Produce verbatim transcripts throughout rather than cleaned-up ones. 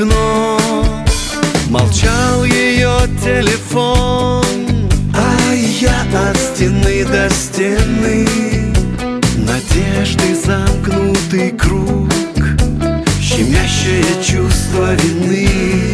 окно. Молчал ее телефон, а я от стены до стены. Надежды замкнутый круг, щемящее чувство вины.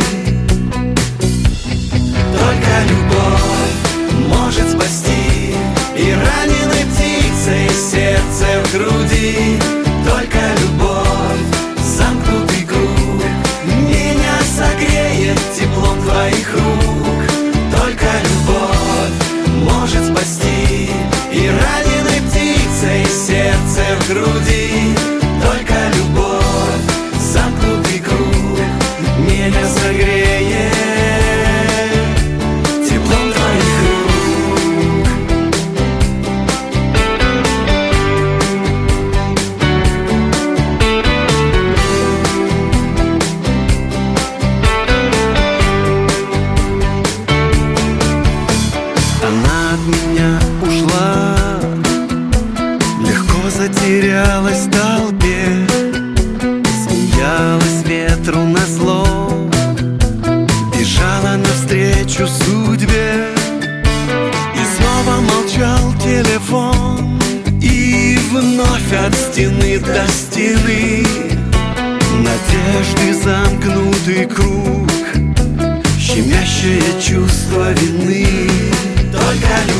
Только любовь может спасти, и раненой птицей сердце в груди. Только любовь, замкнутый круг, меня согреет теплом твоих рук. Только любовь может спасти, и раненой птицей сердце в груди. Только любовь, замкнутый круг, меня согреет теплом твоих рук. Она от меня ушла, легко затерялась в толпе, смеялась ветру назло, бежала навстречу судьбе. И снова молчал телефон, и вновь от стены до стены. Надежды замкнутый круг, щемящее чувство вины. Только